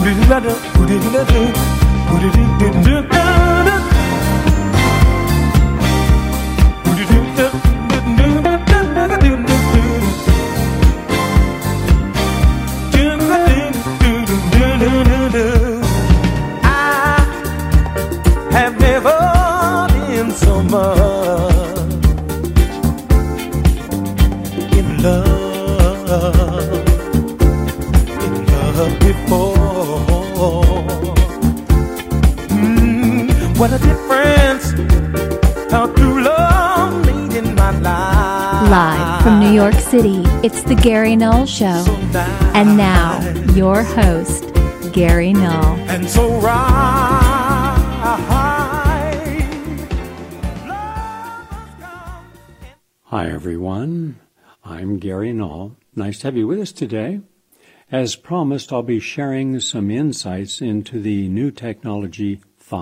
have never been so much in love before. What a difference how true love made in my life. Live from New York City, it's the Gary Null Show. And now, your host, Gary Null. And so right. Hi, everyone. I'm Gary Null. Nice to have you with us today. As promised, I'll be sharing some insights into the new technology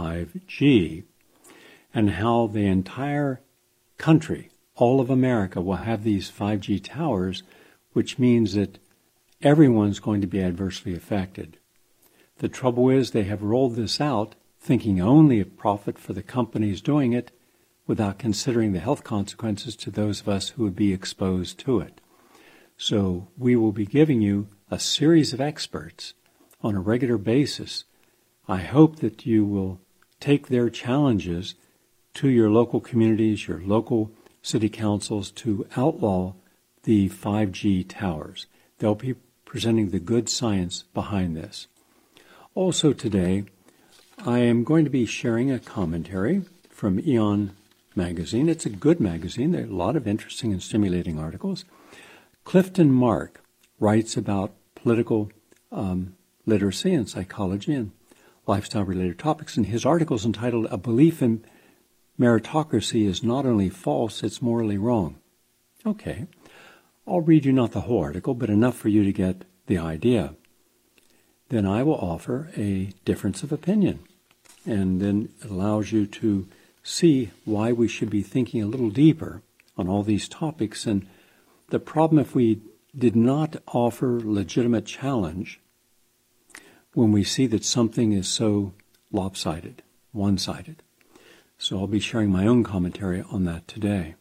5G and how the entire country, all of America, will have these 5G towers, which means that everyone's going to be adversely affected. The trouble is they have rolled this out thinking only of profit for the companies doing it without considering the health consequences to those of us who would be exposed to it. So we will be giving you a series of experts on a regular basis. I hope that you will take their challenges to your local communities, your local city councils to outlaw the 5G towers. They'll be presenting the good science behind this. Also today, I am going to be sharing a commentary from Aeon magazine. It's a good magazine. There are a lot of interesting and stimulating articles. Clifton Mark writes about political literacy and psychology and lifestyle-related topics, and his article is entitled, "A Belief in Meritocracy is Not Only False, It's Morally Wrong." Okay, I'll read you not the whole article, but enough for you to get the idea. Then I will offer a difference of opinion, and then it allows you to see why we should be thinking a little deeper on all these topics. And the problem if we did not offer legitimate challenge when we see that something is so lopsided, one-sided. So I'll be sharing my own commentary on that today.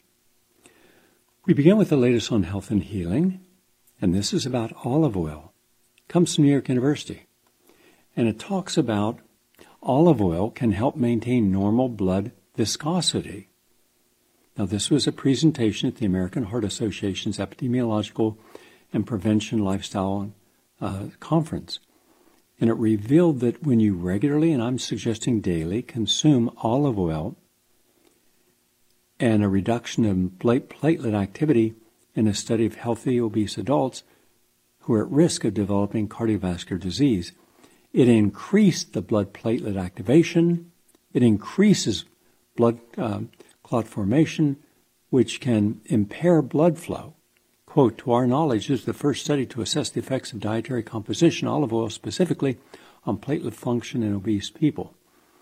We begin with the latest on health and healing, and this is about olive oil. It comes from New York University, and it talks about olive oil can help maintain normal blood viscosity. Now, this was a presentation at the American Heart Association's Epidemiological and Prevention Lifestyle Conference. And it revealed that when you regularly, and I'm suggesting daily, consume olive oil and a reduction in platelet activity in a study of healthy obese adults who are at risk of developing cardiovascular disease, it increased the blood platelet activation, it increases blood clot formation, which can impair blood flow. Quote, "To our knowledge, this is the first study to assess the effects of dietary composition, olive oil specifically, on platelet function in obese people."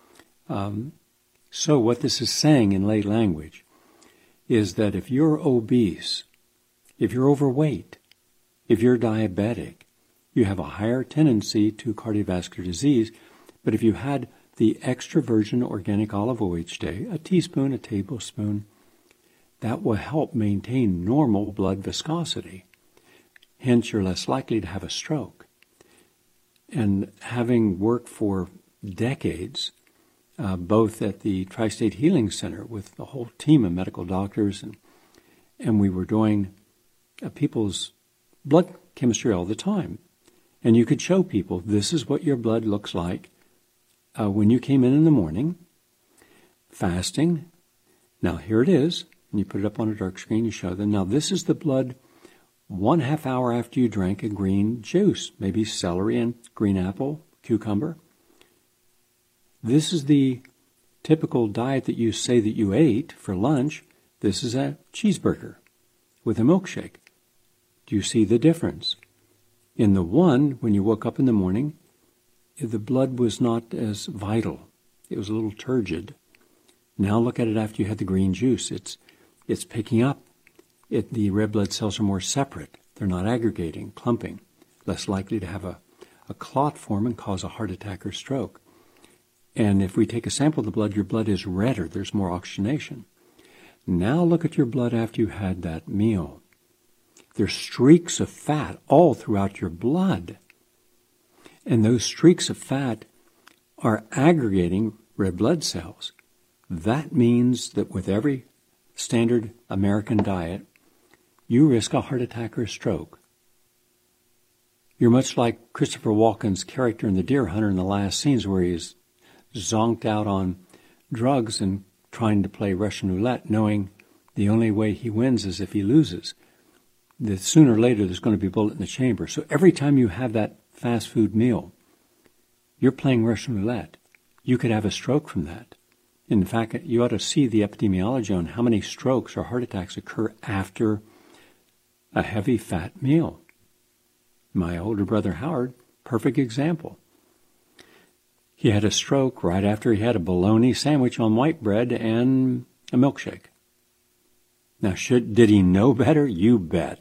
So what this is saying in lay language is that if you're obese, if you're overweight, if you're diabetic, you have a higher tendency to cardiovascular disease. But if you had the extra virgin organic olive oil each day, a teaspoon, a tablespoon, that will help maintain normal blood viscosity. Hence, you're less likely to have a stroke. And having worked for decades, both at the Tri-State Healing Center with the whole team of medical doctors, and we were doing people's blood chemistry all the time. And you could show people, this is what your blood looks like when you came in the morning, fasting. Now, here it is. And you put it up on a dark screen, you show them. Now, this is the blood 1/2 hour after you drank a green juice, maybe celery and green apple, cucumber. This is the typical diet that you say that you ate for lunch. This is a cheeseburger with a milkshake. Do you see the difference? In the one, when you woke up in the morning, the blood was not as vital. It was a little turgid. Now look at it after you had the green juice. It's picking up. The red blood cells are more separate. They're not aggregating, clumping, less likely to have a a clot form and cause a heart attack or stroke. And if we take a sample of the blood, your blood is redder. There's more oxygenation. Now look at your blood after you had that meal. There's streaks of fat all throughout your blood. And those streaks of fat are aggregating red blood cells. That means that with every standard American diet, you risk a heart attack or a stroke. You're much like Christopher Walken's character in The Deer Hunter in the last scenes where he's zonked out on drugs and trying to play Russian roulette, knowing the only way he wins is if he loses. That sooner or later there's going to be a bullet in the chamber. So every time you have that fast food meal, you're playing Russian roulette. You could have a stroke from that. In fact, you ought to see the epidemiology on how many strokes or heart attacks occur after a heavy fat meal. My older brother Howard, perfect example. He had a stroke right after he had a bologna sandwich on white bread and a milkshake. Now, did he know better? You bet.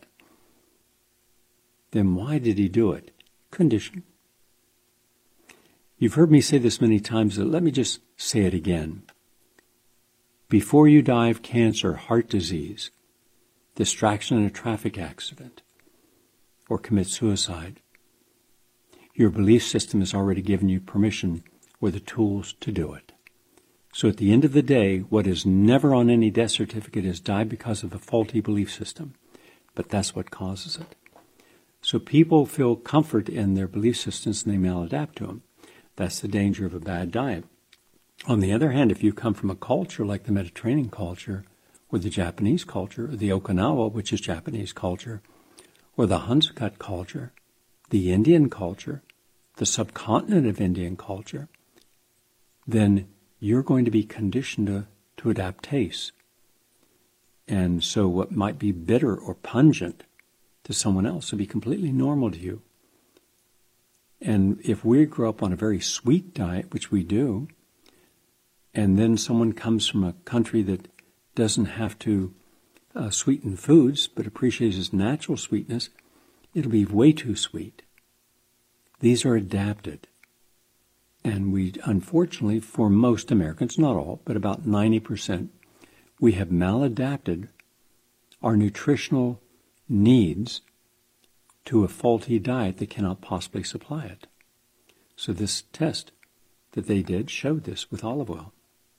Then why did he do it? Condition. You've heard me say this many times, but let me just say it again. Before you die of cancer, heart disease, distraction in a traffic accident, or commit suicide, your belief system has already given you permission or the tools to do it. So at the end of the day, what is never on any death certificate is died because of a faulty belief system. But that's what causes it. So people feel comfort in their belief systems and they maladapt to them. That's the danger of a bad diet. On the other hand, if you come from a culture like the Mediterranean culture, or the Japanese culture, or the Okinawa, which is Japanese culture, or the Hunsakat culture, the Indian culture, the subcontinent of Indian culture, then you're going to be conditioned to adapt tastes. And so what might be bitter or pungent to someone else will be completely normal to you. And if we grow up on a very sweet diet, which we do, and then someone comes from a country that doesn't have to sweeten foods, but appreciates its natural sweetness, it'll be way too sweet. These are adapted. And we, unfortunately, for most Americans, not all, but about 90%, we have maladapted our nutritional needs to a faulty diet that cannot possibly supply it. So this test that they did showed this with olive oil.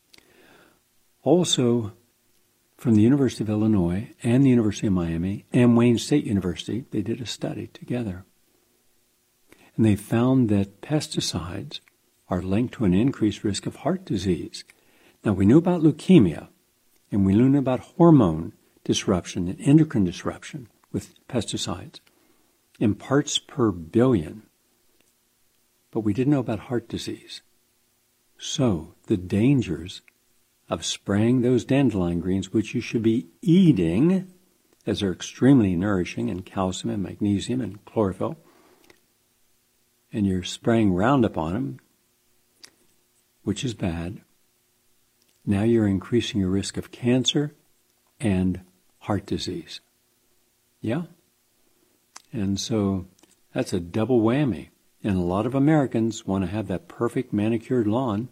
Also, from the University of Illinois and the University of Miami and Wayne State University, they did a study together. And they found that pesticides are linked to an increased risk of heart disease. Now, we knew about leukemia, and we knew about hormone disruption and endocrine disruption with pesticides in parts per billion. But we didn't know about heart disease. So, the dangers of spraying those dandelion greens, which you should be eating, as they're extremely nourishing in calcium and magnesium and chlorophyll, and you're spraying Roundup on them, which is bad. Now you're increasing your risk of cancer and heart disease. Yeah? And so that's a double whammy. And a lot of Americans want to have that perfect manicured lawn,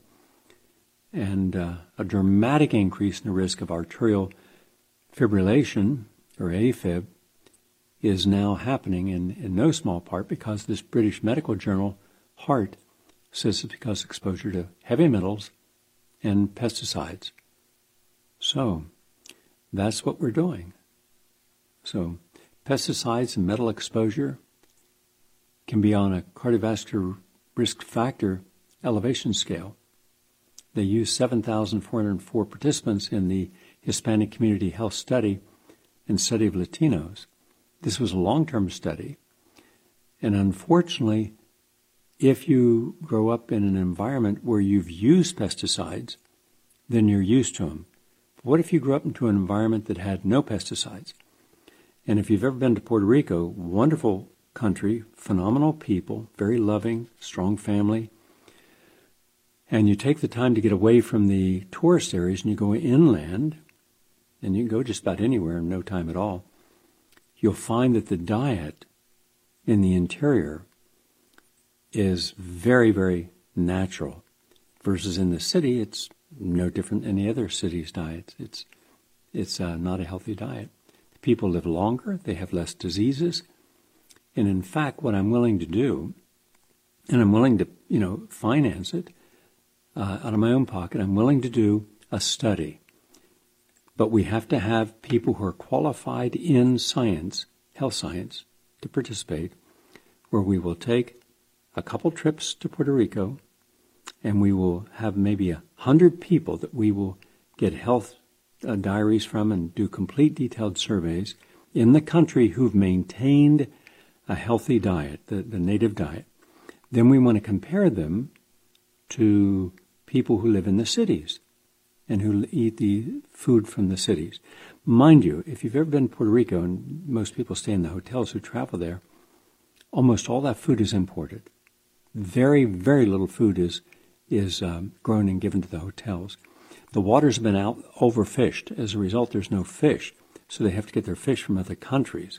and a dramatic increase in the risk of arterial fibrillation, or AFib, is now happening in no small part because this British medical journal, Heart, says it's because of exposure to heavy metals and pesticides. So, that's what we're doing. So, pesticides and metal exposure can be on a cardiovascular risk factor elevation scale. They used 7,404 participants in the Hispanic Community Health Study and study of Latinos. This was a long-term study. And unfortunately, if you grow up in an environment where you've used pesticides, then you're used to them. But what if you grew up into an environment that had no pesticides? And if you've ever been to Puerto Rico, wonderful country, phenomenal people, very loving, strong family, and you take the time to get away from the tourist areas and you go inland, and you can go just about anywhere in no time at all, you'll find that the diet in the interior is very, very natural, versus in the city, it's no different than any other city's diet. It's not a healthy diet. People live longer, they have less diseases, and in fact, what I'm willing to do, and I'm willing to, finance it out of my own pocket, I'm willing to do a study. But we have to have people who are qualified in science, health science, to participate, where we will take a couple trips to Puerto Rico, and we will have maybe 100 people that we will get health diaries from and do complete detailed surveys in the country who've maintained a healthy diet, the native diet. Then we want to compare them to people who live in the cities and who eat the food from the cities. Mind you, if you've ever been to Puerto Rico, and most people stay in the hotels who travel there, almost all that food is imported. Very, very little food is grown and given to the hotels. The waters have been overfished. As a result, there's no fish, so they have to get their fish from other countries.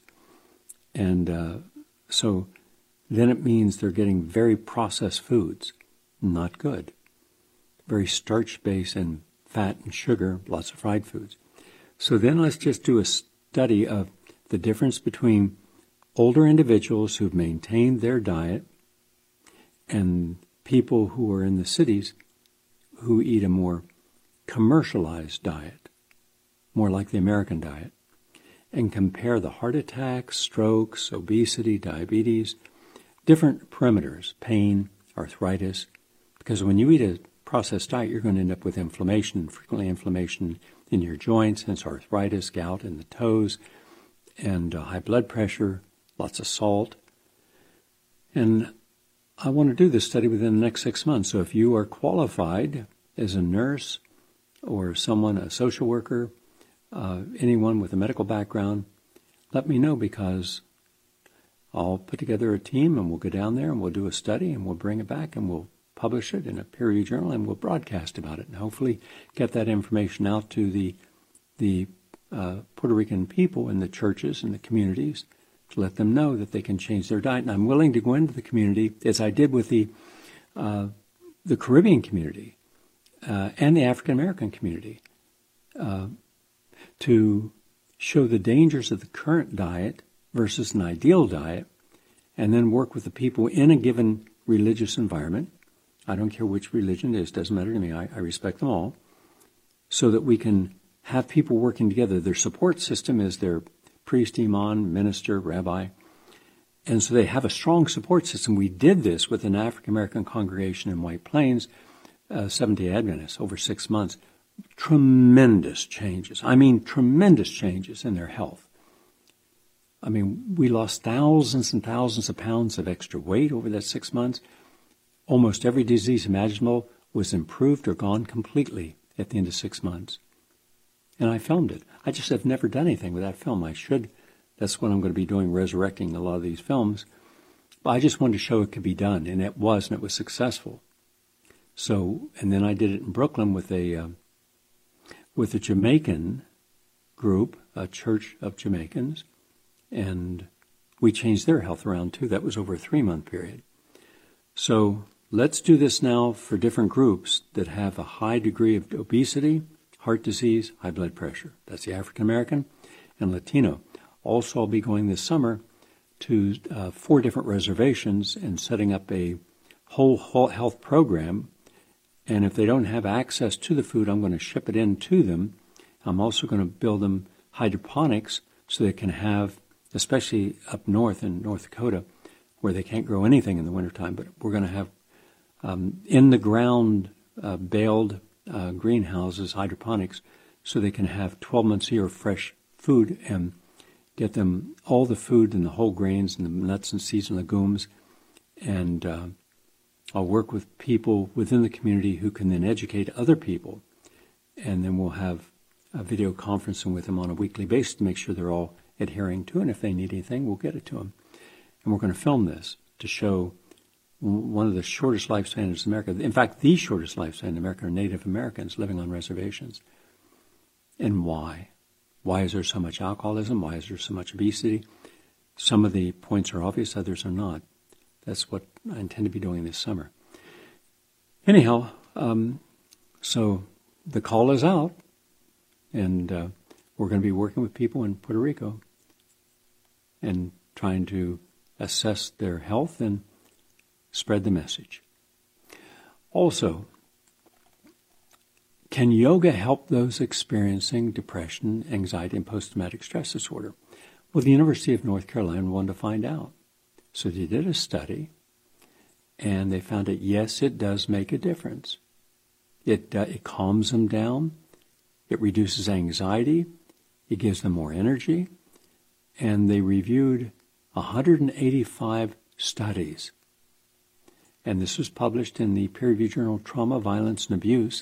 And so then it means they're getting very processed foods, not good. Very starch-based and fat and sugar, lots of fried foods. So then let's just do a study of the difference between older individuals who've maintained their diet and people who are in the cities who eat a more commercialized diet, more like the American diet, and compare the heart attacks, strokes, obesity, diabetes, different parameters, pain, arthritis, because when you eat a processed diet, you're going to end up with inflammation, frequently inflammation in your joints, hence arthritis, gout in the toes, and high blood pressure, lots of salt. And I want to do this study within the next 6 months. So if you are qualified as a nurse or someone, a social worker, anyone with a medical background, let me know, because I'll put together a team and we'll go down there and we'll do a study and we'll bring it back and we'll publish it in a peer-reviewed journal and we'll broadcast about it and hopefully get that information out to the Puerto Rican people in the churches and the communities to let them know that they can change their diet. And I'm willing to go into the community, as I did with the Caribbean community and the African American community, to show the dangers of the current diet versus an ideal diet, and then work with the people in a given religious environment. I don't care which religion it is, doesn't matter to me, I respect them all, so that we can have people working together. Their support system is their priest, imam, minister, rabbi, and so they have a strong support system. We did this with an African American congregation in White Plains, Seventh-day Adventists, over 6 months. Tremendous changes. I mean, tremendous changes in their health. I mean, we lost thousands and thousands of pounds of extra weight over that 6 months. Almost every disease imaginable was improved or gone completely at the end of 6 months. And I filmed it. I just have never done anything with that film. I should. That's what I'm going to be doing, resurrecting a lot of these films. But I just wanted to show it could be done, and it was, and it was successful. So, and then I did it in Brooklyn with a Jamaican group, a church of Jamaicans, and we changed their health around too. That was over a 3-month period. So let's do this now for different groups that have a high degree of obesity, heart disease, high blood pressure. That's the African American and Latino. Also, I'll be going this summer to 4 different reservations and setting up a whole health program. And if they don't have access to the food, I'm going to ship it in to them. I'm also going to build them hydroponics so they can have, especially up north in North Dakota, where they can't grow anything in the wintertime, but we're going to have in-the-ground baled greenhouses, hydroponics, so they can have 12 months a year of fresh food and get them all the food and the whole grains and the nuts and seeds and legumes. And I'll work with people within the community who can then educate other people. And then we'll have a video conferencing with them on a weekly basis to make sure they're all adhering to it. And if they need anything, we'll get it to them. And we're going to film this to show one of the shortest lifespans in America. In fact, the shortest lifespan in America are Native Americans living on reservations. And why? Why is there so much alcoholism? Why is there so much obesity? Some of the points are obvious, others are not. That's what I intend to be doing this summer. Anyhow, so the call is out, and we're going to be working with people in Puerto Rico and trying to assess their health and spread the message. Also, can yoga help those experiencing depression, anxiety, and post-traumatic stress disorder? Well, the University of North Carolina wanted to find out. So they did a study, and they found that, yes, it does make a difference. It calms them down. It reduces anxiety. It gives them more energy. And they reviewed 185 studies. And this was published in the peer-reviewed journal Trauma, Violence, and Abuse.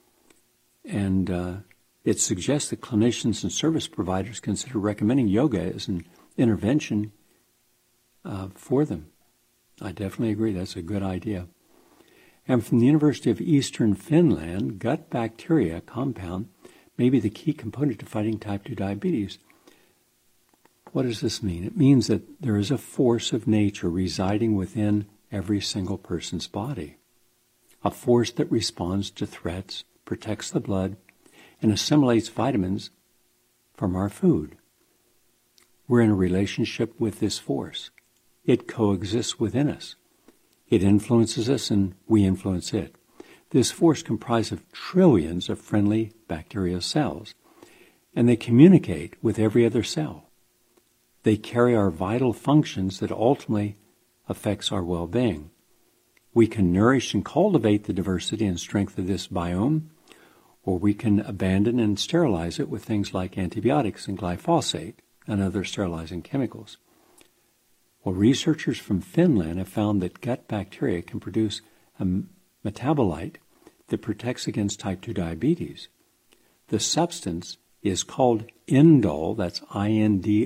And it suggests that clinicians and service providers consider recommending yoga as an intervention for them. I definitely agree. That's a good idea. And from the University of Eastern Finland, gut bacteria compound may be the key component to fighting type 2 diabetes. What does this mean? It means that there is a force of nature residing within every single person's body, a force that responds to threats, protects the blood, and assimilates vitamins from our food. We're in a relationship with this force. It coexists within us. It influences us and we influence it. This force comprises of trillions of friendly bacterial cells, and they communicate with every other cell. They carry our vital functions that ultimately affects our well-being. We can nourish and cultivate the diversity and strength of this biome, or we can abandon and sterilize it with things like antibiotics and glyphosate and other sterilizing chemicals. Well, researchers from Finland have found that gut bacteria can produce a metabolite that protects against type 2 diabetes. The substance is called indole, that's INDOLE,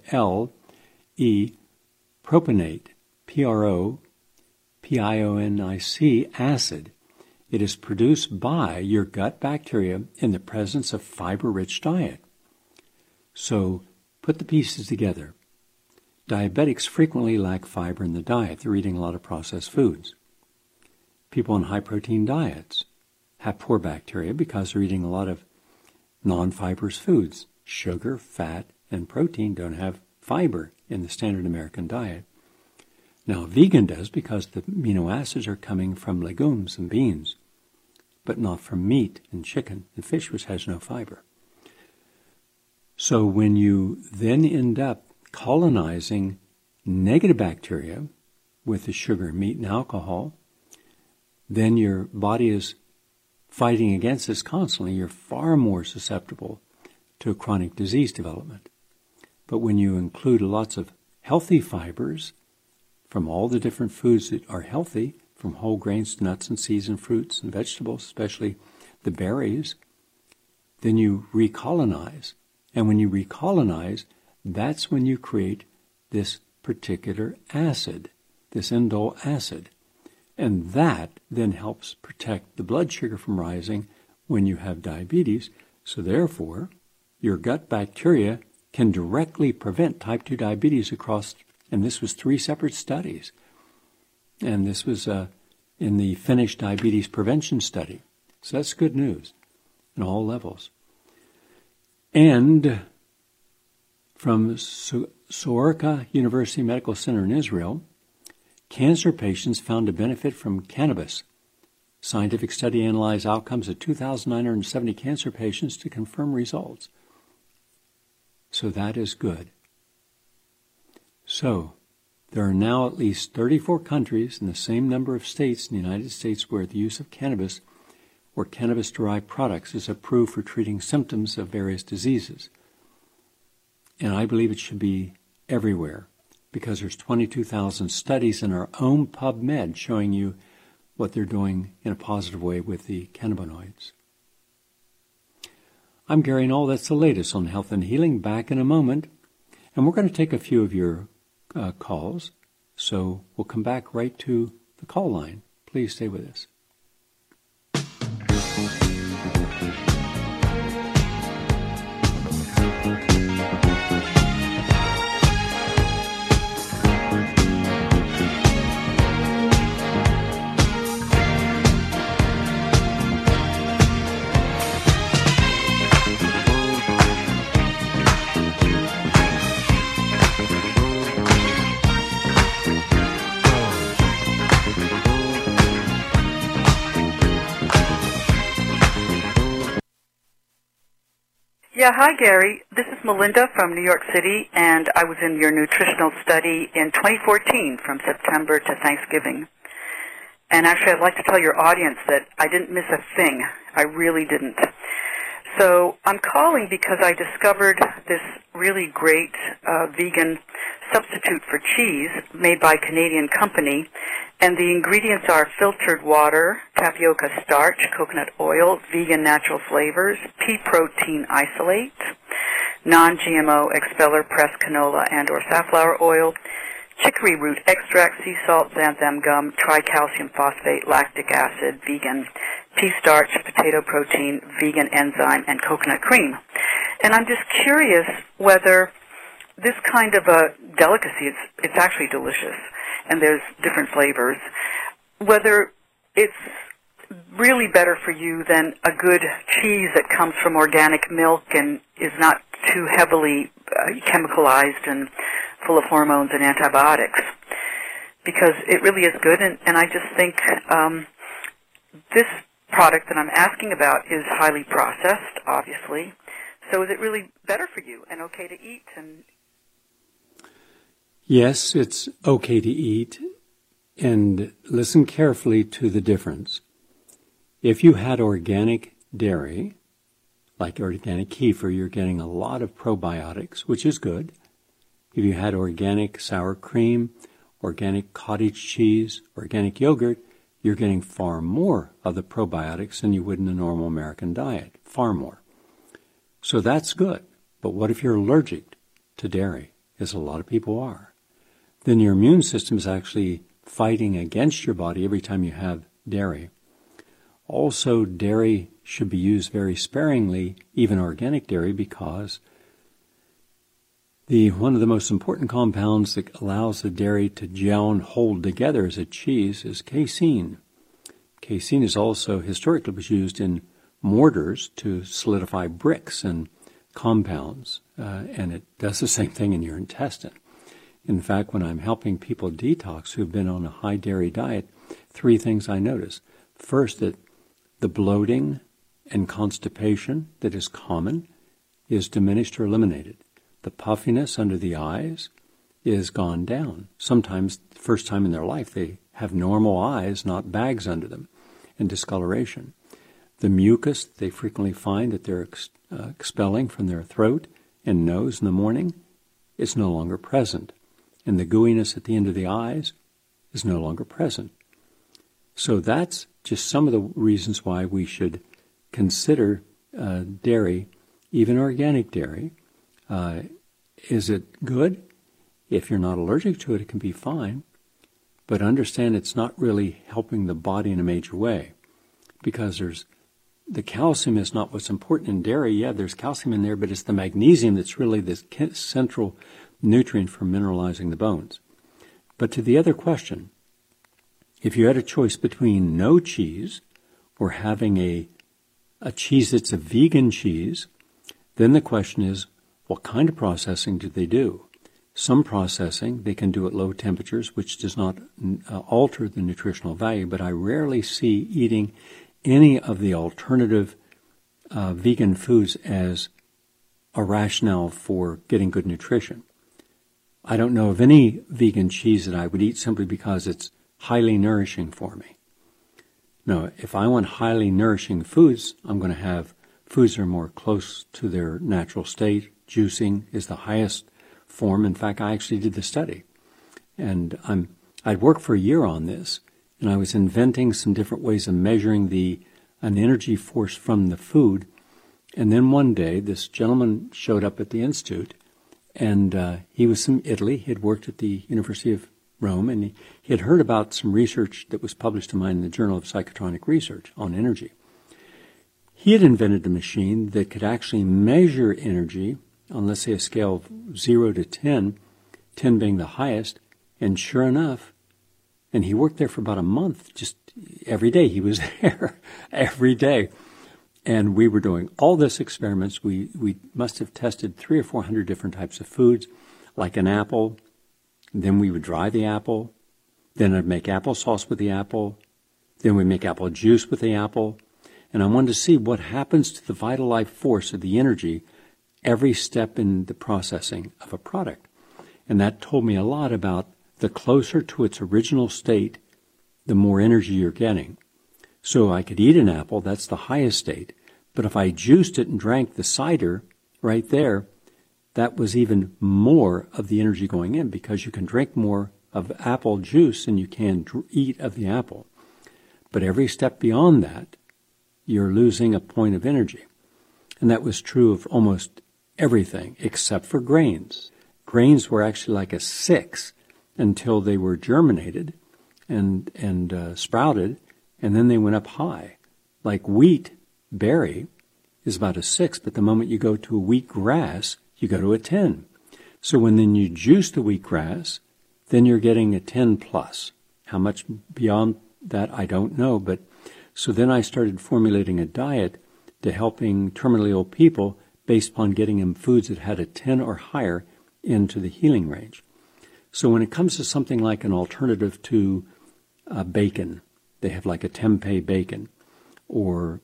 propionate, PROPIONIC acid. It is produced by your gut bacteria in the presence of fiber-rich diet. So put the pieces together. Diabetics frequently lack fiber in the diet. They're eating a lot of processed foods. People on high-protein diets have poor bacteria because they're eating a lot of non-fibrous foods. Sugar, fat, and protein don't have fiber in the standard American diet. Now, vegan does because the amino acids are coming from legumes and beans, but not from meat and chicken and fish, which has no fiber. So when you then end up colonizing negative bacteria with the sugar, meat, and alcohol, then your body is fighting against this constantly. You're far more susceptible to chronic disease development. But when you include lots of healthy fibers from all the different foods that are healthy, from whole grains to nuts and seeds and fruits and vegetables, especially the berries, then you recolonize. And when you recolonize, that's when you create this particular acid, this indole acid. And that then helps protect the blood sugar from rising when you have diabetes. So therefore, your gut bacteria can directly prevent type 2 diabetes across, and this was 3 separate studies. And this was in the Finnish diabetes prevention study. So that's good news in all levels. And from Sourka University Medical Center in Israel, cancer patients found to benefit from cannabis. Scientific study analyzed outcomes of 2,970 cancer patients to confirm results. So that is good. So there are now at least 34 countries and the same number of states in the United States where the use of cannabis or cannabis-derived products is approved for treating symptoms of various diseases. And I believe it should be everywhere because there's 22,000 studies in our own PubMed showing you what they're doing in a positive way with the cannabinoids. I'm Gary Null. That's the latest on health and healing. Back in a moment. And we're going to take a few of your calls. So we'll come back right to the call line. Please stay with us. Yeah, hi, Gary. This is Melinda from New York City, and I was in your nutritional study in 2014 from September to Thanksgiving. And actually, I'd like to tell your audience that I didn't miss a thing. I really didn't. So I'm calling because I discovered this really great vegan substitute for cheese made by a Canadian company, and the ingredients are filtered water, tapioca starch, coconut oil, vegan natural flavors, pea protein isolate, non-GMO expeller pressed canola and or safflower oil, chicory root extract, sea salt, xanthan gum, tricalcium phosphate, lactic acid, vegan, pea starch, potato protein, vegan enzyme, and coconut cream. And I'm just curious whether this kind of a delicacy, it's actually delicious, and there's different flavors, whether it's really better for you than a good cheese that comes from organic milk and is not too heavily chemicalized and full of hormones and antibiotics, because it really is good, and I just think this product that I'm asking about is highly processed, obviously. So is it really better for you and okay to eat? And yes, it's okay to eat, and listen carefully to the difference. If you had organic dairy, like organic kefir, you're getting a lot of probiotics, which is good. If you had organic sour cream, organic cottage cheese, organic yogurt, you're getting far more of the probiotics than you would in a normal American diet, far more. So that's good. But what if you're allergic to dairy, as a lot of people are? Then your immune system is actually fighting against your body every time you have dairy. Also, dairy should be used very sparingly, even organic dairy, because one of the most important compounds that allows the dairy to gel and hold together as a cheese is casein. Casein is also historically was used in mortars to solidify bricks and compounds, and it does the same thing in your intestine. In fact, when I'm helping people detox who've been on a high dairy diet, 3 things I notice. First, that the bloating and constipation that is common is diminished or eliminated. The puffiness under the eyes is gone down. Sometimes, the first time in their life, they have normal eyes, not bags under them, and discoloration. The mucus they frequently find that they're expelling from their throat and nose in the morning is no longer present. And the gooiness at the end of the eyes is no longer present. So that's just some of the reasons why we should consider dairy, even organic dairy. Is it good? If you're not allergic to it, it can be fine. But understand it's not really helping the body in a major way, because the calcium is not what's important in dairy. Yeah, there's calcium in there, but it's the magnesium that's really the central nutrient for mineralizing the bones. But to the other question, if you had a choice between no cheese or having a cheese that's a vegan cheese, then the question is, what kind of processing do they do? Some processing they can do at low temperatures, which does not alter the nutritional value, but I rarely see eating any of the alternative vegan foods as a rationale for getting good nutrition. I don't know of any vegan cheese that I would eat simply because it's highly nourishing for me. No, if I want highly nourishing foods, I'm going to have foods that are more close to their natural state. Juicing is the highest form. In fact, I actually did the study. And I'd worked for a year on this, and I was inventing some different ways of measuring an energy force from the food. And then one day, this gentleman showed up at the Institute, and he was from Italy. He had worked at the University of Rome, and he had heard about some research that was published in mine in the Journal of Psychotronic Research on energy. He had invented a machine that could actually measure energy on, let's say, a scale of 0 to 10, 10 being the highest, and sure enough, and he worked there for about a month, just every day he was there, every day. And we were doing all this experiments. We must have tested 300 or 400 different types of foods, like an apple. Then we would dry the apple. Then I'd make applesauce with the apple. Then we'd make apple juice with the apple. And I wanted to see what happens to the vital life force of the energy every step in the processing of a product. And that told me a lot about the closer to its original state, the more energy you're getting. So I could eat an apple, that's the highest state. But if I juiced it and drank the cider right there, that was even more of the energy going in, because you can drink more of apple juice than you can eat of the apple. But every step beyond that, you're losing a point of energy. And that was true of almost everything except for grains. Grains were actually like a 6 until they were germinated and sprouted, and then they went up high. Like wheat berry is about a 6, but the moment you go to a wheat grass, you go to a 10. So when then you juice the wheat grass, then you're getting a 10 plus. How much beyond that, I don't know. But so then I started formulating a diet to helping terminally ill people based upon getting them foods that had a 10 or higher into the healing range. So when it comes to something like an alternative to bacon, they have like a tempeh bacon, or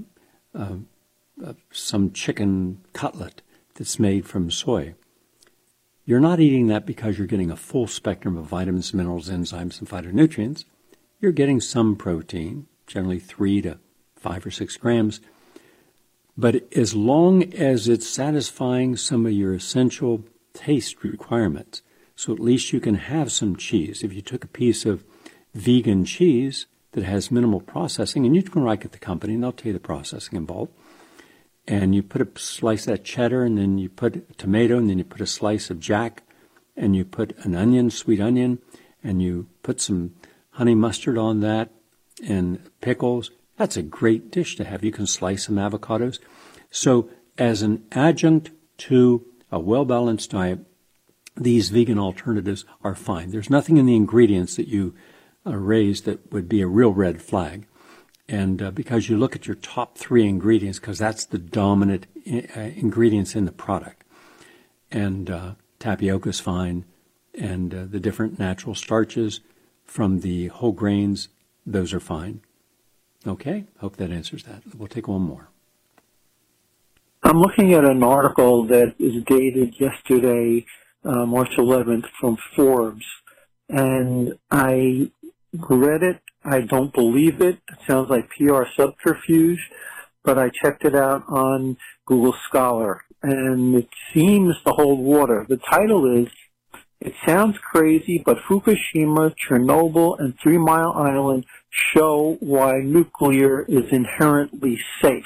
some chicken cutlet that's made from soy. You're not eating that because you're getting a full spectrum of vitamins, minerals, enzymes, and phytonutrients. You're getting some protein, generally 3 to 5 or 6 grams. But as long as it's satisfying some of your essential taste requirements, so at least you can have some cheese. If you took a piece of vegan cheese that has minimal processing, and you can write at the company and they'll tell you the processing involved, and you put a slice of that cheddar, and then you put a tomato, and then you put a slice of jack, and you put an onion, sweet onion, and you put some honey mustard on that, and pickles. That's a great dish to have. You can slice some avocados. So as an adjunct to a well-balanced diet, these vegan alternatives are fine. There's nothing in the ingredients that you raise that would be a real red flag. And because you look at your top 3 ingredients, because that's the dominant ingredients in the product. And tapioca's fine, and the different natural starches from the whole grains, those are fine. Okay, hope that answers that. We'll take one more. I'm looking at an article that is dated yesterday, March 11th, from Forbes, and I read it. I don't believe it. It sounds like PR subterfuge, but I checked it out on Google Scholar, and it seems to hold water. The title is, "It Sounds Crazy, but Fukushima, Chernobyl, and 3 Mile Island Show Why Nuclear is Inherently Safe."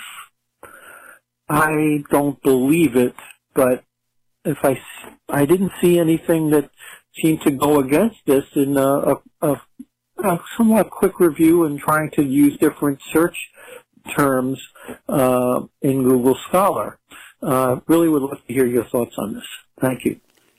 I don't believe it, but if I didn't see anything that seemed to go against this in a somewhat quick review and trying to use different search terms in Google Scholar. Really would love to hear your thoughts on this. Thank you.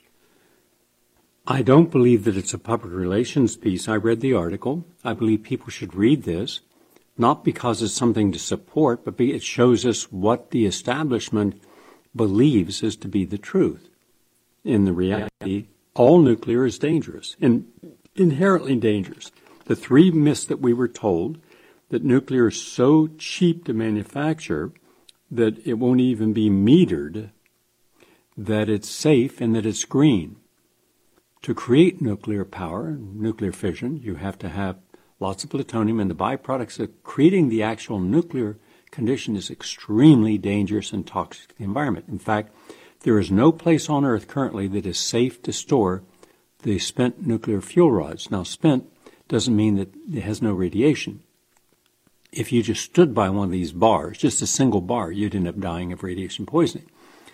I don't believe that it's a public relations piece. I read the article. I believe people should read this, not because it's something to support, but it shows us what the establishment believes is to be the truth. In the reality, all nuclear is dangerous and inherently dangerous. The 3 myths that we were told, that nuclear is so cheap to manufacture that it won't even be metered, that it's safe, and that it's green. To create nuclear power, nuclear fission, you have to have lots of plutonium, and the byproducts of creating the actual nuclear condition is extremely dangerous and toxic to the environment. In fact, there is no place on Earth currently that is safe to store the spent nuclear fuel rods. Now, spent doesn't mean that it has no radiation. If you just stood by one of these bars, just a single bar, you'd end up dying of radiation poisoning.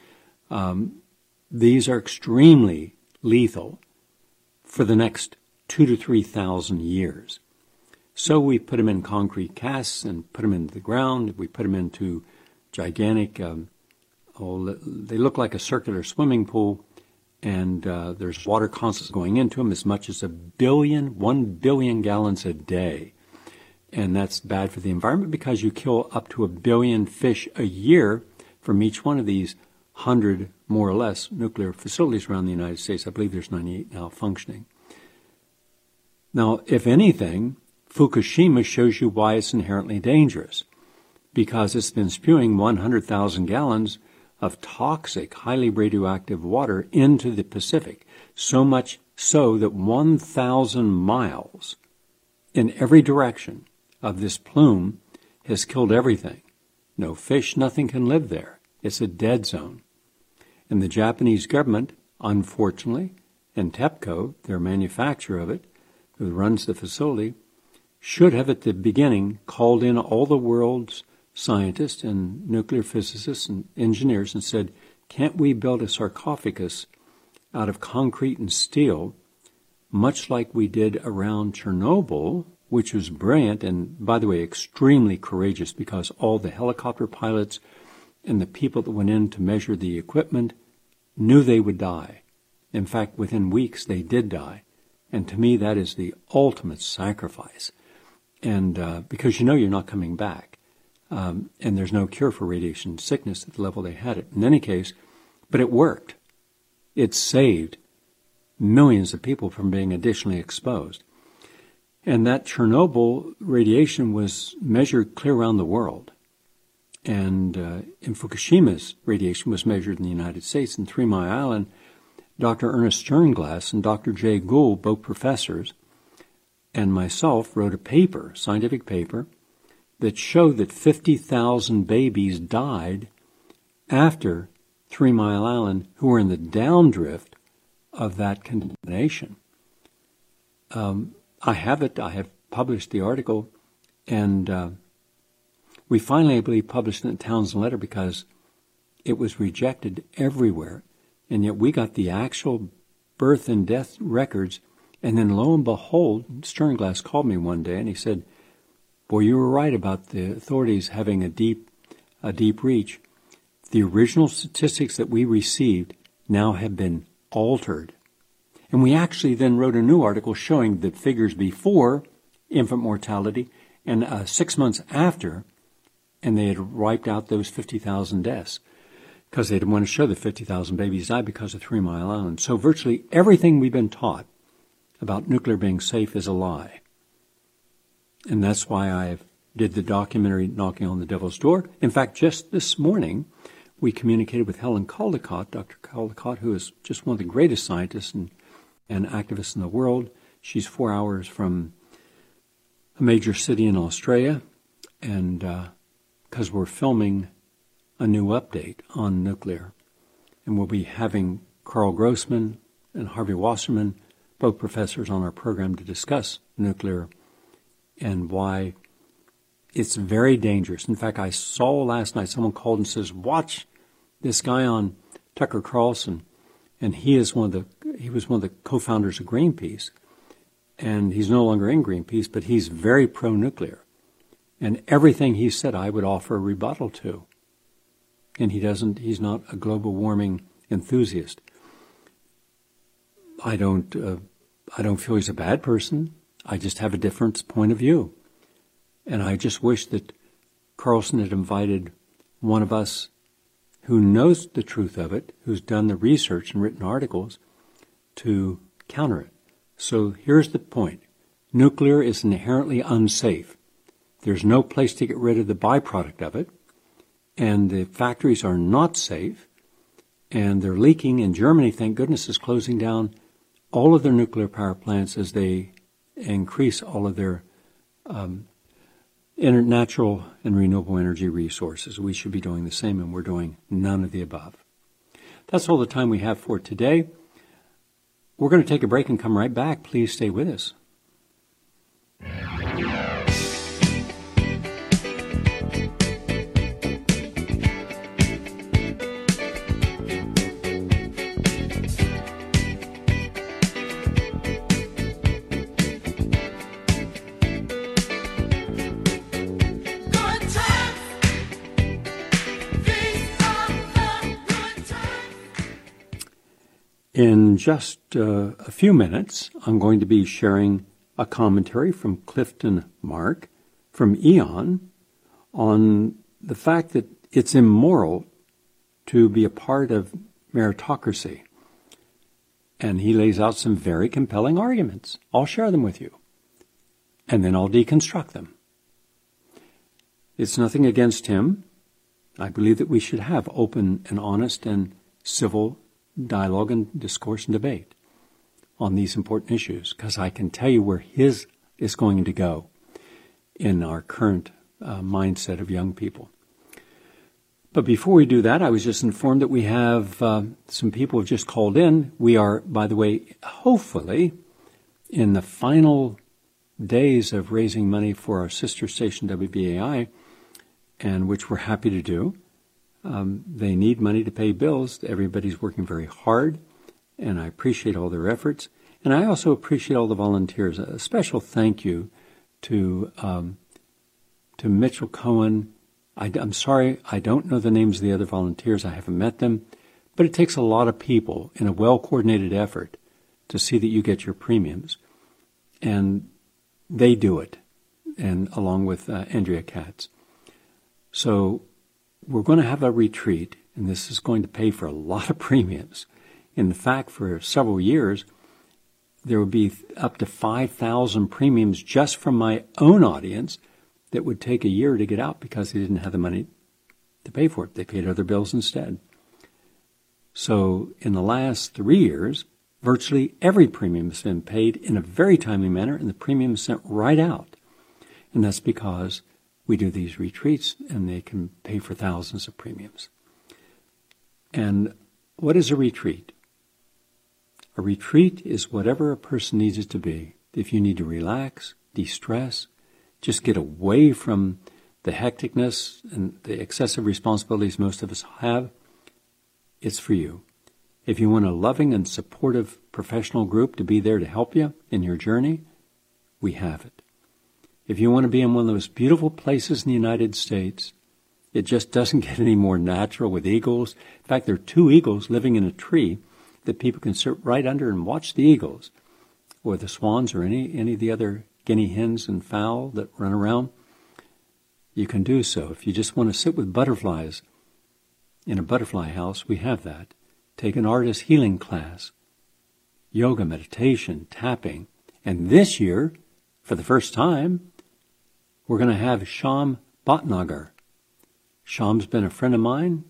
These are extremely lethal for the next 2,000 to 3,000 years. So we put them in concrete casts and put them into the ground. We put them into gigantic, they look like a circular swimming pool, and there's water constantly going into them, as much as 1 billion gallons a day. And that's bad for the environment because you kill up to 1 billion fish a year from each one of these 100, more or less, nuclear facilities around the United States. I believe there's 98 now functioning. Now, if anything, Fukushima shows you why it's inherently dangerous, because it's been spewing 100,000 gallons of toxic, highly radioactive water into the Pacific, so much so that 1,000 miles in every direction of this plume has killed everything. No fish, nothing can live there. It's a dead zone. And the Japanese government, unfortunately, and TEPCO, their manufacturer of it, who runs the facility, should have at the beginning called in all the world's scientists and nuclear physicists and engineers and said, can't we build a sarcophagus out of concrete and steel, much like we did around Chernobyl, which was brilliant and, by the way, extremely courageous, because all the helicopter pilots and the people that went in to measure the equipment knew they would die. In fact, within weeks, they did die. And to me, that is the ultimate sacrifice. And because you know you're not coming back. And there's no cure for radiation sickness at the level they had it. In any case, but it worked. It saved millions of people from being additionally exposed. And that Chernobyl radiation was measured clear around the world. And in Fukushima's radiation was measured in the United States. In 3 Mile Island, Dr. Ernest Sternglass and Dr. Jay Gould, both professors, and myself wrote a paper, scientific paper, that showed that 50,000 babies died after 3 Mile Island who were in the downdrift of that contamination. I have it. I have published the article, and we finally, I believe, published it in Townsend Letter because it was rejected everywhere, and yet we got the actual birth and death records, and then lo and behold, Sternglass called me one day, and he said, boy, you were right about the authorities having a deep reach. The original statistics that we received now have been altered. And we actually then wrote a new article showing the figures before infant mortality and 6 months after, and they had wiped out those 50,000 deaths because they didn't want to show that 50,000 babies died because of 3 Mile Island. So virtually everything we've been taught about nuclear being safe is a lie. And that's why I did the documentary Knocking on the Devil's Door. In fact, just this morning, we communicated with Helen Caldicott, Dr. Caldicott, who is just one of the greatest scientists and activists in the world. She's 4 hours from a major city in Australia, and because we're filming a new update on nuclear. And we'll be having Carl Grossman and Harvey Wasserman, both professors, on our program to discuss nuclear and why it's very dangerous. In fact, I saw last night someone called and says, watch this guy on Tucker Carlson, and he was one of the co-founders of Greenpeace, and he's no longer in Greenpeace, but he's very pro-nuclear. And everything he said I would offer a rebuttal to. And he's not a global warming enthusiast. I don't feel he's a bad person. I just have a different point of view. And I just wish that Carlson had invited one of us who knows the truth of it, who's done the research and written articles, to counter it. So here's the point. Nuclear is inherently unsafe. There's no place to get rid of the byproduct of it. And the factories are not safe. And they're leaking. And Germany, thank goodness, is closing down all of their nuclear power plants as they increase all of their natural and renewable energy resources. We should be doing the same, and we're doing none of the above. That's all the time we have for today. We're going to take a break and come right back. Please stay with us. In just a few minutes, I'm going to be sharing a commentary from Clifton Mark from Eon on the fact that it's immoral to be a part of meritocracy. And he lays out some very compelling arguments. I'll share them with you, and then I'll deconstruct them. It's nothing against him. I believe that we should have open and honest and civil dialogue and discourse and debate on these important issues, because I can tell you where his is going to go in our current mindset of young people. But before we do that, I was just informed that we have some people who have just called in. We are, by the way, hopefully in the final days of raising money for our sister station WBAI, and which we're happy to do. They need money to pay bills. Everybody's working very hard, and I appreciate all their efforts. And I also appreciate all the volunteers. A special thank you to Mitchell Cohen. I'm sorry, I don't know the names of the other volunteers. I haven't met them. But it takes a lot of people in a well-coordinated effort to see that you get your premiums. And they do it, and along with Andrea Katz. So we're going to have a retreat, and this is going to pay for a lot of premiums. In fact, for several years, there would be up to 5,000 premiums just from my own audience that would take a year to get out because they didn't have the money to pay for it. They paid other bills instead. So in the last 3 years, virtually every premium has been paid in a very timely manner, and the premium is sent right out. And that's because we do these retreats, and they can pay for thousands of premiums. And what is a retreat? A retreat is whatever a person needs it to be. If you need to relax, de-stress, just get away from the hecticness and the excessive responsibilities most of us have, it's for you. If you want a loving and supportive professional group to be there to help you in your journey, we have it. If you want to be in one of those beautiful places in the United States, it just doesn't get any more natural with eagles. In fact, there are 2 eagles living in a tree that people can sit right under and watch the eagles, or the swans, or any of the other guinea hens and fowl that run around. You can do so. If you just want to sit with butterflies in a butterfly house, we have that. Take an artist healing class, yoga, meditation, tapping. And this year, for the first time, we're going to have Sham Bhatnagar. Sham's been a friend of mine,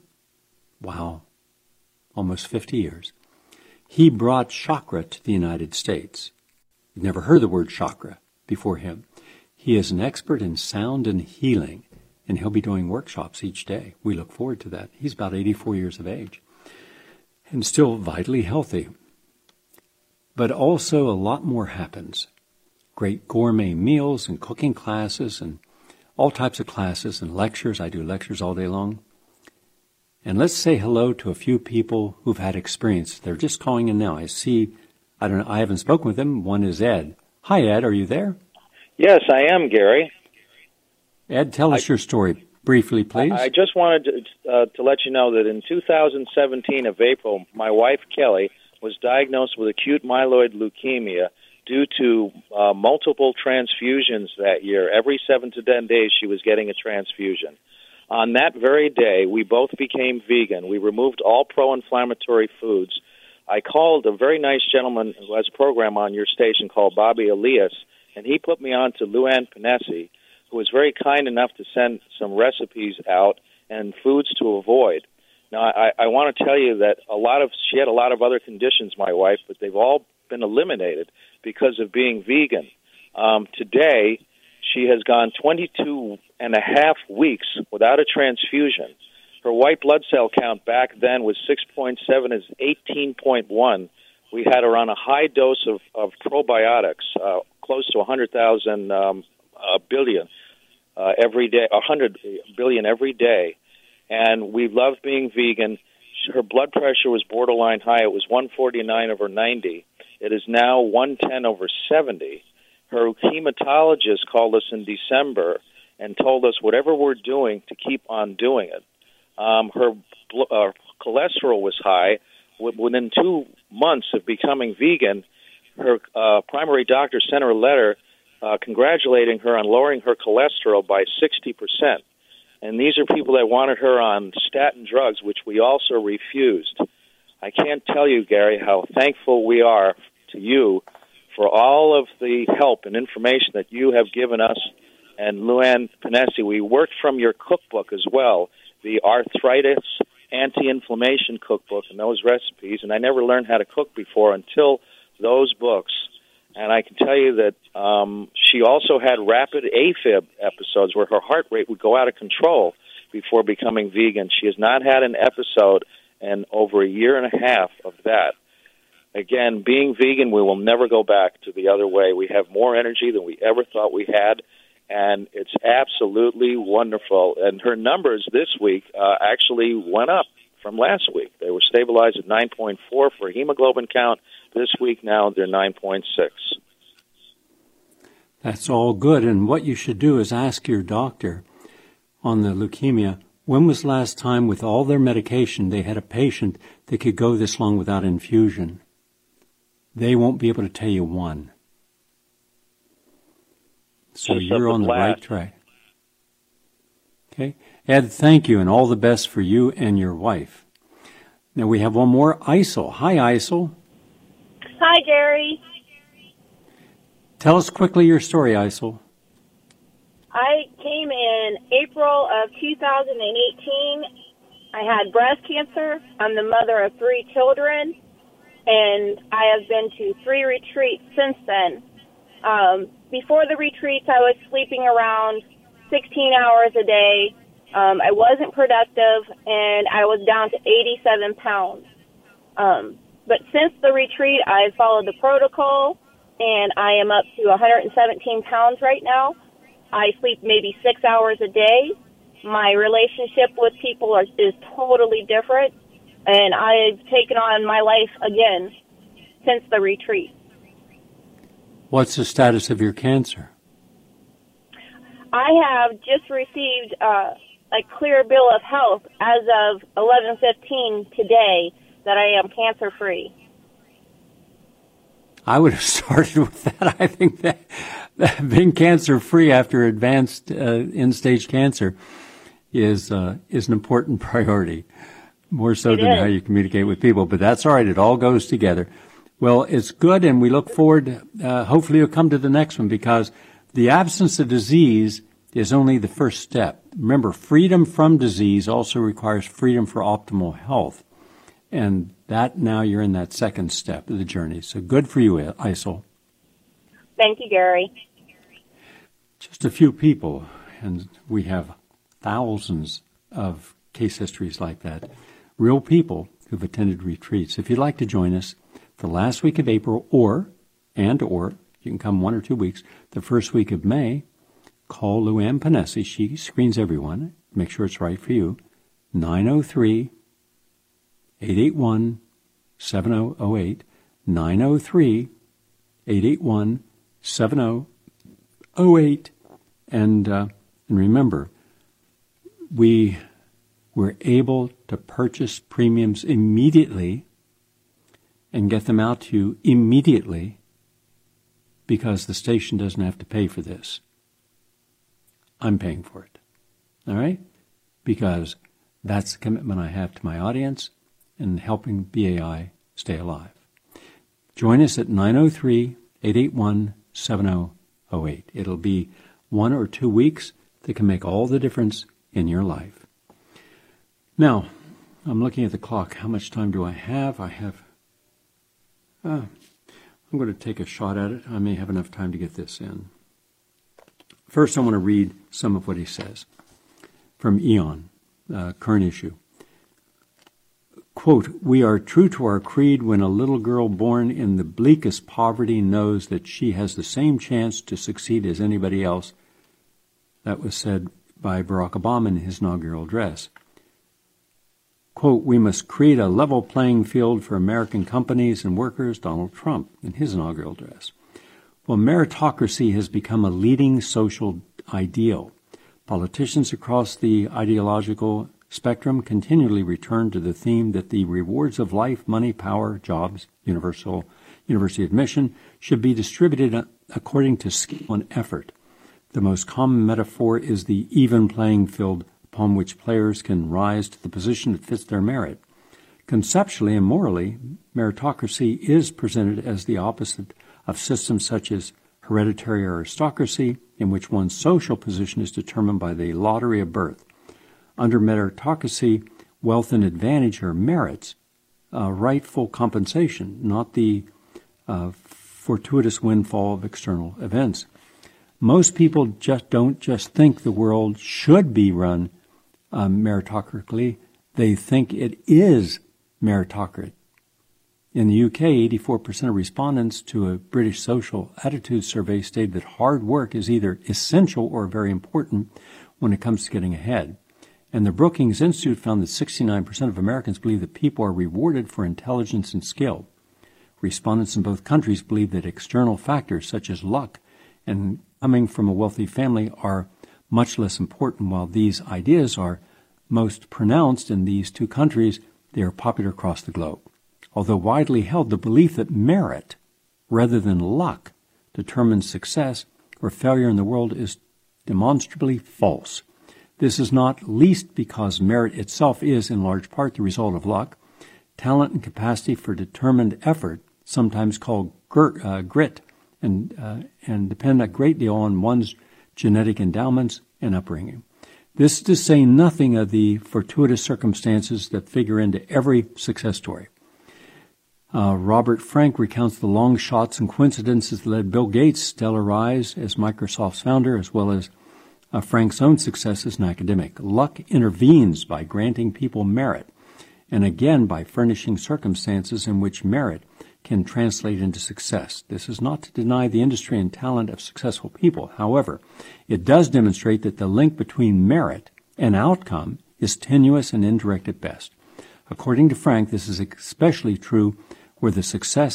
almost 50 years. He brought chakra to the United States. You've never heard the word chakra before him. He is an expert in sound and healing, and he'll be doing workshops each day. We look forward to that. He's about 84 years of age and still vitally healthy. But also a lot more happens. Great gourmet meals and cooking classes and all types of classes and lectures. I do lectures all day long. And let's say hello to a few people who've had experience. They're just calling in now. I haven't spoken with them. One is Ed. Hi, Ed. Are you there? Yes, I am, Gary. Ed, tell us your story briefly, please. I just wanted to let you know that in 2017 of April, my wife, Kelly, was diagnosed with acute myeloid leukemia due to multiple transfusions that year. Every 7 to 10 days, she was getting a transfusion. On that very day, we both became vegan. We removed all pro-inflammatory foods. I called a very nice gentleman who has a program on your station called Bobby Elias, and he put me on to Luann Panesi, who was very kind enough to send some recipes out and foods to avoid. Now, I want to tell you that she had a lot of other conditions, my wife, but they've all been eliminated because of being vegan. Today, she has gone 22 and a half weeks without a transfusion. Her white blood cell count back then was 6.7, is 18.1. We had her on a high dose of probiotics, close to 100,000 billion every day, 100 billion every day. And we loved being vegan. Her blood pressure was borderline high. It was 149/90. It is now 110/70. Her hematologist called us in December and told us whatever we're doing to keep on doing it. Her cholesterol was high. Within 2 months of becoming vegan, her primary doctor sent her a letter congratulating her on lowering her cholesterol by 60%. And these are people that wanted her on statin drugs, which we also refused. I can't tell you, Gary, how thankful we are to you for all of the help and information that you have given us. And Luann Panesi, we worked from your cookbook as well. the arthritis anti-inflammation cookbook and those recipes, and I never learned how to cook before until those books. And I can tell you that she also had rapid AFib episodes where her heart rate would go out of control before becoming vegan. She has not had an episode in over a year and a half of that. Again, being vegan, we will never go back to the other way. We have more energy than we ever thought we had, and it's absolutely wonderful. And her numbers this week actually went up from last week. They were stabilized at 9.4 for hemoglobin count. This week now they're 9.6. That's all good. And what you should do is ask your doctor on the leukemia, when was the last time with all their medication they had a patient that could go this long without infusion? They won't be able to tell you one. So you're on the right track. Okay. Ed, thank you, and all the best for you and your wife. Now we have one more, Isel. Hi, Isel. Hi, Gary. Tell us quickly your story, Isel. I came in April of 2018. I had breast cancer. I'm the mother of 3 children, and I have been to 3 retreats since then. Before the retreats, I was sleeping around 16 hours a day. I wasn't productive, and I was down to 87 pounds. But since the retreat, I've followed the protocol, and I am up to 117 pounds right now. I sleep maybe 6 hours a day. My relationship with people is totally different, and I've taken on my life again since the retreat. What's the status of your cancer? I have just received a clear bill of health as of 11/15 today that I am cancer-free. I would have started with that. I think that being cancer-free after advanced end-stage cancer is an important priority, more so than how you communicate with people. But that's all right. It all goes together. Well, it's good, and we look forward. Hopefully you'll come to the next one, because the absence of disease is only the first step. Remember, freedom from disease also requires freedom for optimal health. And that now you're in that second step of the journey. So good for you, Isel. Thank you, Gary. Just a few people, and we have thousands of case histories like that. Real people who've attended retreats. If you'd like to join us the last week of April, or you can come 1 or 2 weeks, the first week of May, call Luann Panesi. She screens everyone. Make sure it's right for you. 903-881-7008. 903-881-7008. And remember, we were able to purchase premiums immediately and get them out to you immediately because the station doesn't have to pay for this. I'm paying for it. All right? Because that's the commitment I have to my audience and helping BAI stay alive. Join us at 903-881-7008. It'll be 1 or 2 weeks that can make all the difference in your life. Now, I'm looking at the clock. How much time do I have? I'm going to take a shot at it. I may have enough time to get this in. First, I want to read some of what he says from Eon, current issue. Quote, "We are true to our creed when a little girl born in the bleakest poverty knows that she has the same chance to succeed as anybody else." That was said by Barack Obama in his inaugural address. Quote, "We must create a level playing field for American companies and workers," Donald Trump in his inaugural address. Well, meritocracy has become a leading social ideal. Politicians across the ideological spectrum continually return to the theme that the rewards of life, money, power, jobs, university admission should be distributed according to skill and effort. The most common metaphor is the even playing field upon which players can rise to the position that fits their merit. Conceptually and morally, meritocracy is presented as the opposite of systems such as hereditary aristocracy, in which one's social position is determined by the lottery of birth. Under meritocracy, wealth and advantage are merits, rightful compensation, not the fortuitous windfall of external events. Most people don't just think the world should be run meritocratically. They think it is meritocratic. In the UK, 84% of respondents to a British social attitude survey stated that hard work is either essential or very important when it comes to getting ahead. And the Brookings Institute found that 69% of Americans believe that people are rewarded for intelligence and skill. Respondents in both countries believe that external factors such as luck and coming from a wealthy family are much less important. While these ideas are most pronounced in these two countries, they are popular across the globe. Although widely held, the belief that merit, rather than luck, determines success or failure in the world is demonstrably false. This is not least because merit itself is, in large part, the result of luck. Talent and capacity for determined effort, sometimes called grit, and depend a great deal on one's genetic endowments and upbringing. This is to say nothing of the fortuitous circumstances that figure into every success story. Robert Frank recounts the long shots and coincidences that led Bill Gates' stellar rise as Microsoft's founder, as well as Frank's own success as an academic. Luck intervenes by granting people merit, and again by furnishing circumstances in which merit can translate into success. This is not to deny the industry and talent of successful people. However, it does demonstrate that the link between merit and outcome is tenuous and indirect at best. According to Frank, this is especially true where the success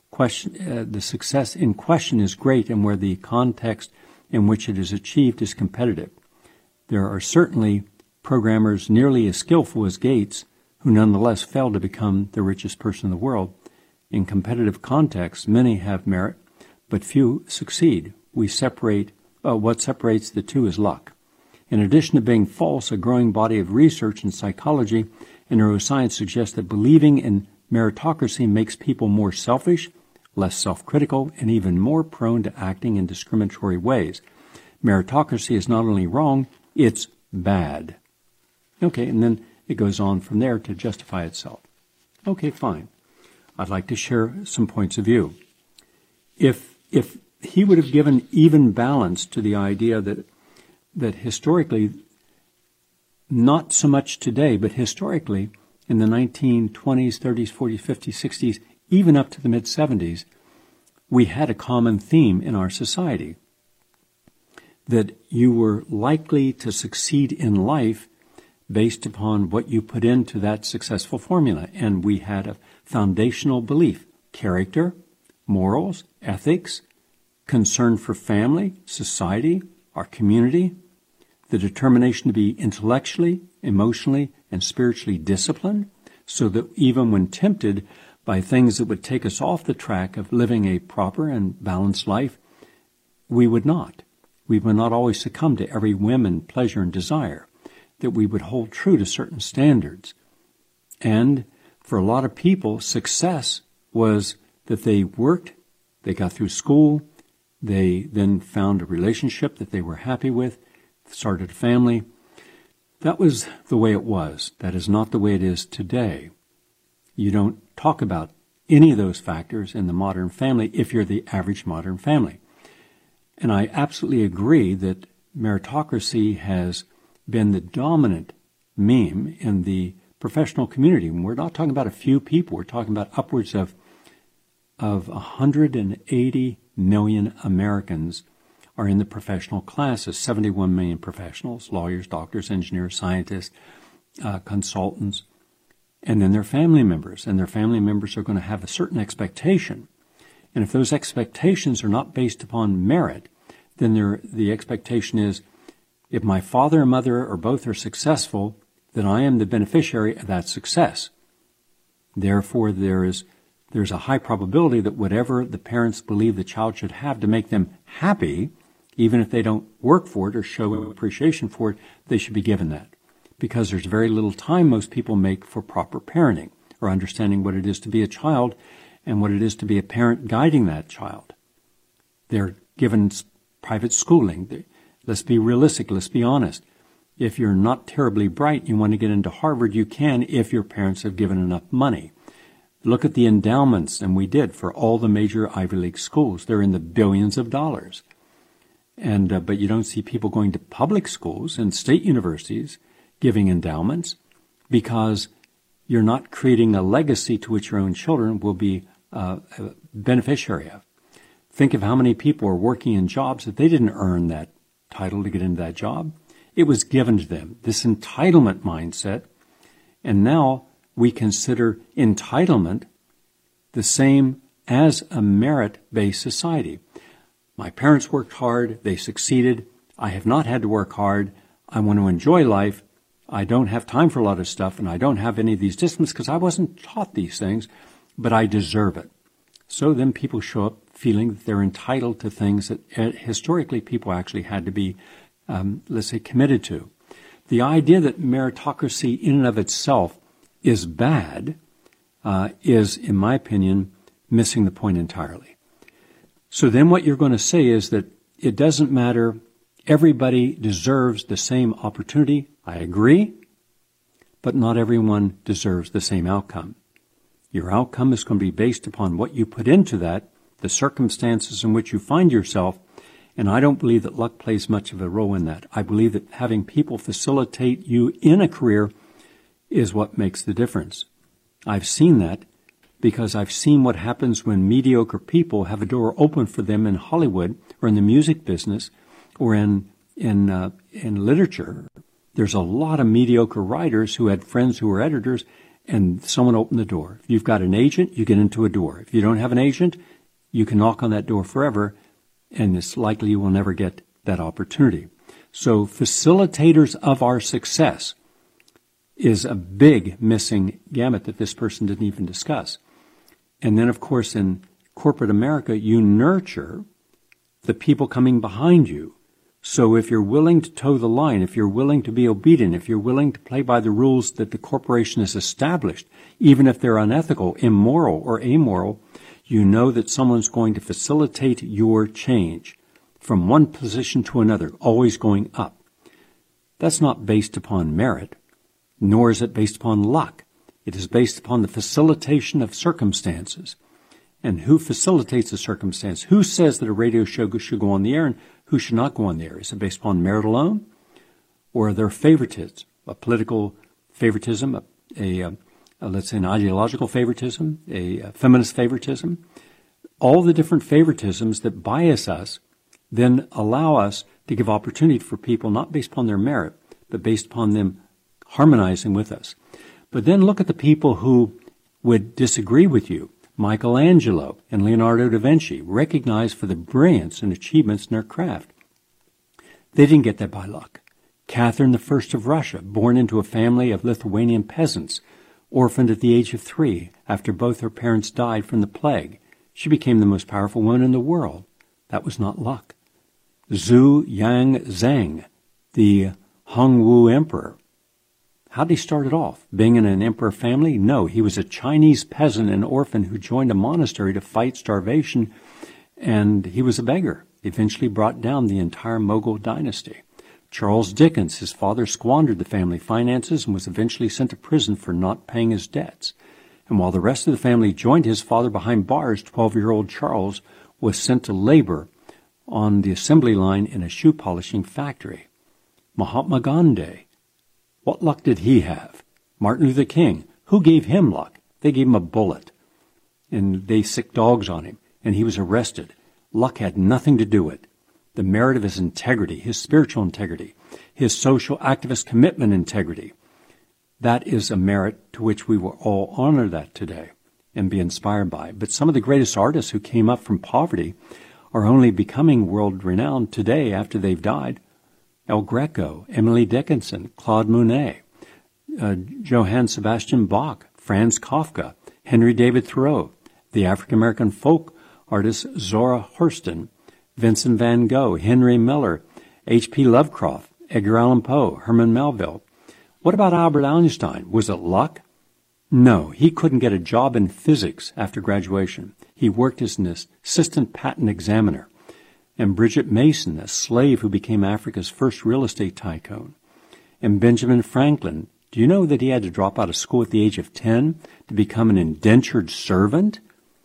in question is great and where the context in which it is achieved is competitive. There are certainly programmers nearly as skillful as Gates who nonetheless fail to become the richest person in the world. In competitive contexts, many have merit, but few succeed. What separates the two is luck. In addition to being false, a growing body of research in psychology and neuroscience suggests that believing in meritocracy makes people more selfish, less self-critical, and even more prone to acting in discriminatory ways. Meritocracy is not only wrong, it's bad. Okay, and then it goes on from there to justify itself. Okay, fine. I'd like to share some points of view. If he would have given even balance to the idea that historically, not so much today, but historically, in the 1920s, 30s, 40s, 50s, 60s, even up to the mid-70s, we had a common theme in our society that you were likely to succeed in life based upon what you put into that successful formula. And we had a foundational belief: character, morals, ethics, concern for family, society, our community, the determination to be intellectually, emotionally, and spiritually disciplined, so that even when tempted by things that would take us off the track of living a proper and balanced life, we would not. We would not always succumb to every whim and pleasure and desire, that we would hold true to certain standards. And for a lot of people, success was that they worked, they got through school, they then found a relationship that they were happy with, started a family. That was the way it was. That is not the way it is today. You don't talk about any of those factors in the modern family if you're the average modern family. And I absolutely agree that meritocracy has been the dominant meme in the professional community. And we're not talking about a few people. We're talking about upwards of 180 million Americans are in the professional classes, 71 million professionals, lawyers, doctors, engineers, scientists, consultants, and then their family members. And their family members are going to have a certain expectation. And if those expectations are not based upon merit, then the expectation is, if my father and mother or both are successful, then I am the beneficiary of that success. Therefore, there's a high probability that whatever the parents believe the child should have to make them happy, even if they don't work for it or show appreciation for it, they should be given that. Because there's very little time most people make for proper parenting or understanding what it is to be a child and what it is to be a parent guiding that child. They're given private schooling. Let's be realistic. Let's be honest. If you're not terribly bright and you want to get into Harvard, you can if your parents have given enough money. Look at the endowments, and we did, for all the major Ivy League schools. They're in the billions of dollars. And but you don't see people going to public schools and state universities giving endowments, because you're not creating a legacy to which your own children will be a beneficiary of. Think of how many people are working in jobs that they didn't earn that title to get into that job. It was given to them, this entitlement mindset. And now we consider entitlement the same as a merit-based society. My parents worked hard. They succeeded. I have not had to work hard. I want to enjoy life. I don't have time for a lot of stuff, and I don't have any of these disciplines because I wasn't taught these things, but I deserve it. So then people show up feeling that they're entitled to things that historically people actually had to be, let's say, committed to. The idea that meritocracy in and of itself is bad is, in my opinion, missing the point entirely. So then what you're going to say is that it doesn't matter, everybody deserves the same opportunity. I agree, but not everyone deserves the same outcome. Your outcome is going to be based upon what you put into that, the circumstances in which you find yourself, and I don't believe that luck plays much of a role in that. I believe that having people facilitate you in a career is what makes the difference. I've seen that because I've seen what happens when mediocre people have a door open for them in Hollywood or in the music business or in literature. There's a lot of mediocre writers who had friends who were editors, and someone opened the door. If you've got an agent, you get into a door. If you don't have an agent, you can knock on that door forever, and it's likely you will never get that opportunity. So facilitators of our success is a big missing gamut that this person didn't even discuss. And then, of course, in corporate America, you nurture the people coming behind you. So if you're willing to toe the line, if you're willing to be obedient, if you're willing to play by the rules that the corporation has established, even if they're unethical, immoral, or amoral, you know that someone's going to facilitate your change from one position to another, always going up. That's not based upon merit, nor is it based upon luck. It is based upon the facilitation of circumstances. And who facilitates the circumstance? Who says that a radio show should go on the air and who should not go on the air? Is it based upon merit alone? Or are there favoritism, a political favoritism, let's say an ideological favoritism, a feminist favoritism? All the different favoritisms that bias us then allow us to give opportunity for people not based upon their merit, but based upon them harmonizing with us. But then look at the people who would disagree with you. Michelangelo and Leonardo da Vinci, recognized for the brilliance and achievements in their craft. They didn't get that by luck. Catherine I of Russia, born into a family of Lithuanian peasants, orphaned at the age of 3 after both her parents died from the plague. She became the most powerful woman in the world. That was not luck. Zhu Yangzheng, the Hongwu emperor. How did he start it off? Being in an emperor family? No, he was a Chinese peasant and orphan who joined a monastery to fight starvation, and he was a beggar. Eventually brought down the entire Mughal dynasty. Charles Dickens, his father squandered the family finances and was eventually sent to prison for not paying his debts. And while the rest of the family joined his father behind bars, 12-year-old Charles was sent to labor on the assembly line in a shoe polishing factory. Mahatma Gandhi, what luck did he have? Martin Luther King, who gave him luck? They gave him a bullet, and they sicked dogs on him, and he was arrested. Luck had nothing to do with it. The merit of his integrity, his spiritual integrity, his social activist commitment integrity, that is a merit to which we will all honor that today and be inspired by. But some of the greatest artists who came up from poverty are only becoming world-renowned today after they've died. El Greco, Emily Dickinson, Claude Monet, Johann Sebastian Bach, Franz Kafka, Henry David Thoreau, the African-American folk artist Zora Hurston, Vincent van Gogh, Henry Miller, H.P. Lovecraft, Edgar Allan Poe, Herman Melville. What about Albert Einstein? Was it luck? No, he couldn't get a job in physics after graduation. He worked as an assistant patent examiner. And Bridget Mason, a slave who became Africa's first real estate tycoon. And Benjamin Franklin, do you know that he had to drop out of school at the age of 10 to become an indentured servant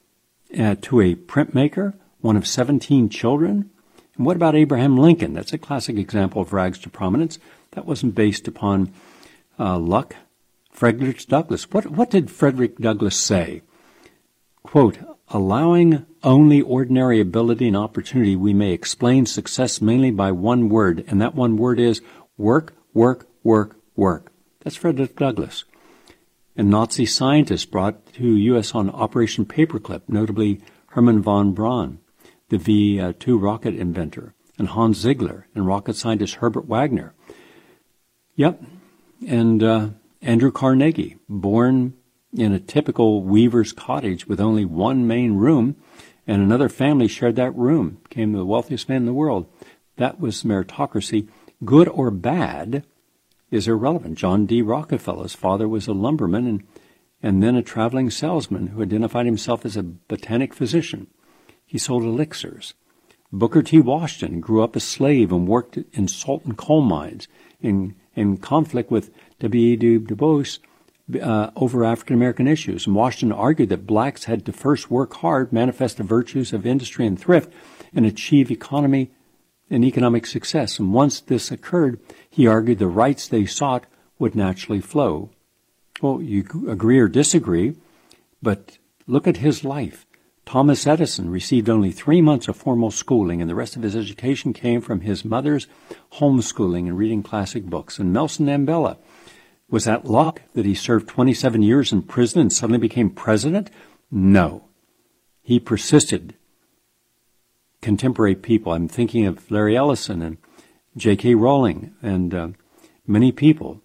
to a printmaker, one of 17 children? And what about Abraham Lincoln? That's a classic example of rags to prominence. That wasn't based upon luck. Frederick Douglass. What did Frederick Douglass say? Quote, allowing only ordinary ability and opportunity, we may explain success mainly by one word, and that one word is work, work, work, work. That's Frederick Douglass. And Nazi scientists brought to U.S. on Operation Paperclip, notably Hermann von Braun, the V-2 rocket inventor, and Hans Ziegler, and rocket scientist Herbert Wagner. Yep, and Andrew Carnegie, born in a typical weaver's cottage with only one main room, and another family shared that room, became the wealthiest man in the world. That was meritocracy. Good or bad is irrelevant. John D. Rockefeller's father was a lumberman and then a traveling salesman who identified himself as a botanic physician. He sold elixirs. Booker T. Washington grew up a slave and worked in salt and coal mines in conflict with W.E. Du Bois over African-American issues. And Washington argued that blacks had to first work hard, manifest the virtues of industry and thrift, and achieve economy and economic success. And once this occurred, he argued the rights they sought would naturally flow. Well, you agree or disagree, but look at his life. Thomas Edison received only 3 months of formal schooling, and the rest of his education came from his mother's homeschooling and reading classic books. And Nelson Mandela, was that luck that he served 27 years in prison and suddenly became president? No. He persisted. Contemporary people, I'm thinking of Larry Ellison and J.K. Rowling and many people.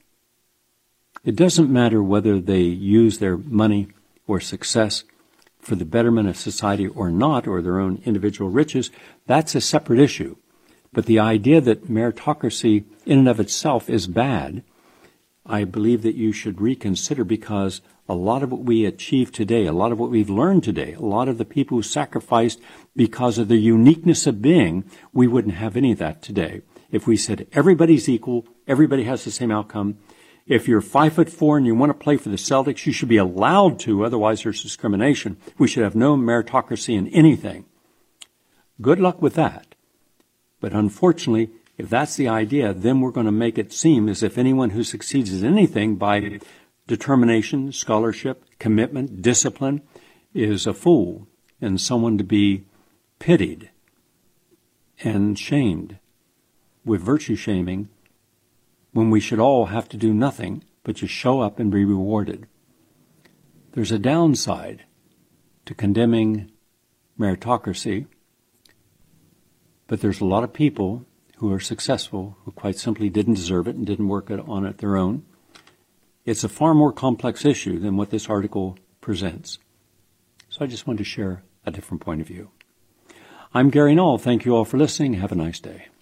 It doesn't matter whether they use their money or success for the betterment of society or not, or their own individual riches. That's a separate issue. But the idea that meritocracy in and of itself is bad, I believe that you should reconsider, because a lot of what we achieve today, a lot of what we've learned today, a lot of the people who sacrificed because of their uniqueness of being, we wouldn't have any of that today. If we said everybody's equal, everybody has the same outcome. If you're 5'4" and you want to play for the Celtics, you should be allowed to, otherwise there's discrimination. We should have no meritocracy in anything. Good luck with that. But unfortunately, if that's the idea, then we're going to make it seem as if anyone who succeeds in anything by determination, scholarship, commitment, discipline is a fool and someone to be pitied and shamed with virtue shaming, when we should all have to do nothing but just show up and be rewarded. There's a downside to condemning meritocracy, but there's a lot of people who are successful who quite simply didn't deserve it and didn't work on it their own. It's a far more complex issue than what this article presents. So I just wanted to share a different point of view. I'm Gary Null. Thank you all for listening. Have a nice day.